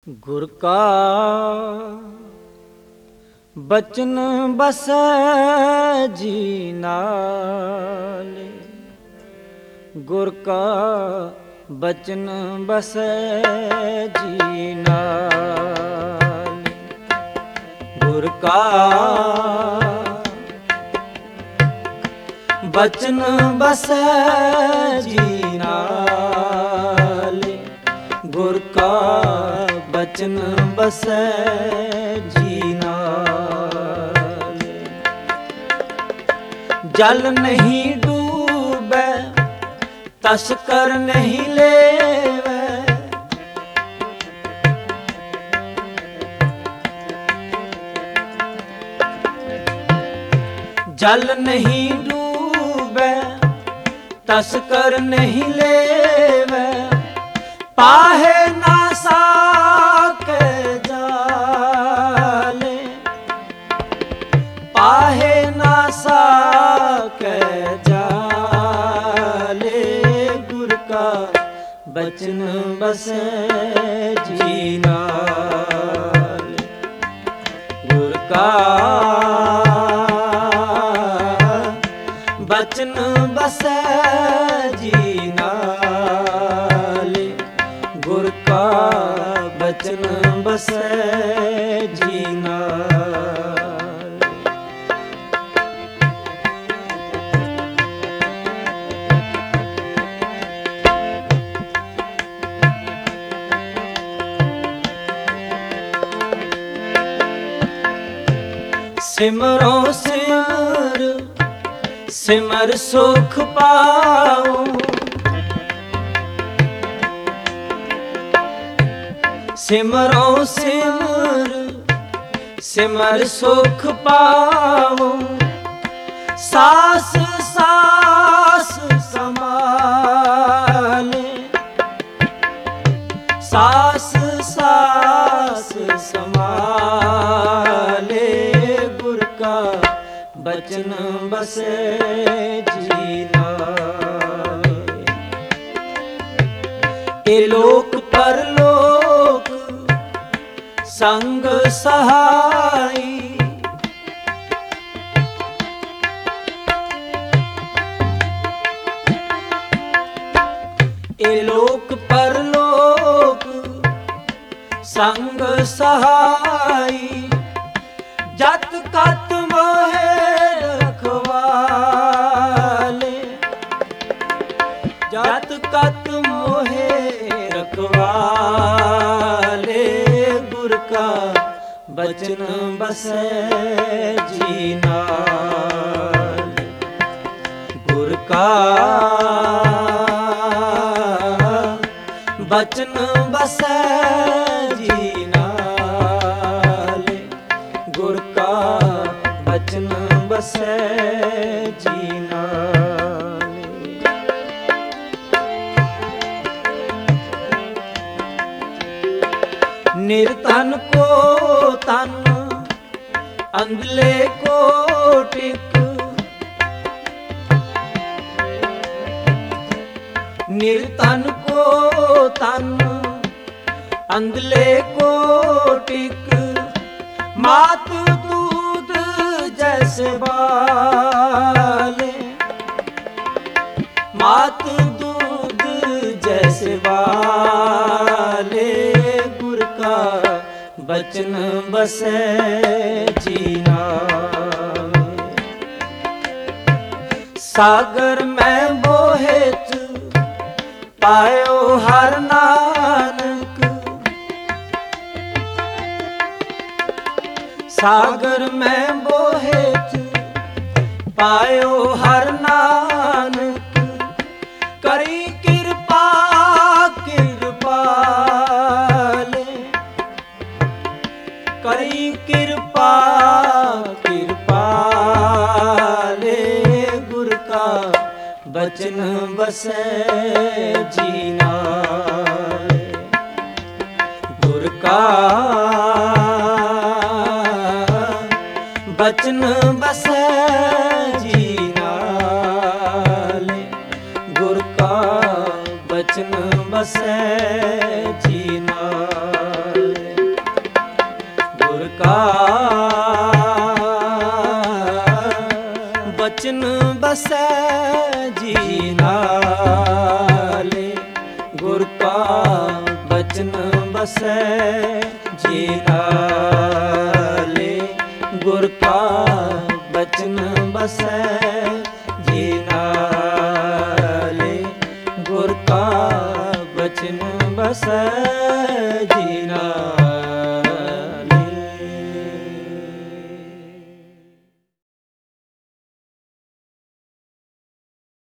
ਗੁਰ ਕਾ ਬਚਨ ਬਸੈ ਜੀ ਨਾਲੇ, ਗੁਰ ਕਾ ਬਚਨ ਬਸੈ ਜੀ ਨਾਲੇ। ਗੁਰ ਕਾ ਬਚਨ ਬਸੈ ਜੀ ਨਾਲੇ, ਗੁਰ ਕਾ ਬਚਨ ਬਸੈ ਜੀ ਨਾਲੇ। ਜਲ ਨਹੀਂ ਡੂਬੈ ਤਸਕਰ ਨਹੀਂ ਲੇਵੈ, ਜਲ ਨਹੀਂ ਡੂਬੈ ਤਸਕਰ ਨਹੀਂ ਲੇਵੈ, ਪਾਹੇ ਨਾ ਸਾਕੇ ਜਾਲੇ, ਪਾਹੇ ਨਾ ਸਾਕੇ ਜਾਲੇ। ਗੁਰ ਕਾ ਬਚਨ ਬਸੈ ਜੀ ਨਾਲੇ, ਗੁਰ ਕਾ ਬਚਨ ਬਸੈ ਜੀ ਨਾਲੇ, ਗੁਰ ਕਾ ਬਚਨ ਬਸੈ ਜੀ ਨਾਲੇ। ਸਿਮਰੋ ਸਿਮਰ ਸਿਮਰ ਸੁਖ ਪਾਉ, ਸਿਮਰੋ ਸਿਮਰ ਸਿਮਰ ਸੁਖ ਪਾਉ, ਸਾਸ ਸਾਸ ਸਮਾਲੇ, ਸਾਸ ਸਾਸ ਸਮਾਲੇ। ਗੁਰ ਕਾ ਬਚਨ ਬਸੈ ਜੀ ਨਾਲੇ, ਇਹ ਲੋਕ ਪਰਲੋਕ ਸੰਗ ਸਹਾਈ, ਇਹ ਲੋਕ ਪਰਲੋਕ ਸੰਗ ਸਹਾਈ। ਜਤ ਕਤ ਮੋਹਿ ਰਖਵਾਲੇ, ਜਤ ਕਤ ਮੋਹਿ ਰਖਵਾਲੇ। ਗੁਰ ਕਾ ਬਚਨ ਬਸੈ ਜੀ ਨਾਲੇ, ਗੁਰ ਕਾ ਬਚਨ ਬਸੈ ਜੀ ਨਾਲੇ, ਗੁਰ ਕਾ ਬਚਨ ਬਸੈ ਜੀ ਨਾਲੇ। ਨਿਰਤਨ ਕੋ ਤਨ ਅੰਧਲੇ ਕੋ ਟਿਕ, ਨਿਰਤਨ ਕੋ ਤਨ ਅੰਧਲੇ ਕੋ ਟਿਕ। ਮਾਤ ਦੂਧ ਜੈਸੇ ਬਾਲੇ, ਮਾਤ दूध जैसे वाले। गुर का बचन बसे जीना, सागर में बोहेत पायो हर नानक, सागर में बोहेत पायो हर नानक। करी कृपा कृपाले, करी कृपा कृपाले। गुर का बचन बसे जीना, गुर का बचन बसे जीना, गुर का बचन बसे जी नाले। ਜੀ ਨਾਲੇ, ਗੁਰ ਕਾ ਬਚਨ ਬਸੈ ਜੀ ਨਾਲੇ, ਗੁਰ ਕਾ ਬਚਨ ਬਸੈ ਜੀ ਨਾਲੇ, ਗੁਰ ਕਾ ਬਚਨ ਬਸੈ ਜੀ ਨਾਲੇ।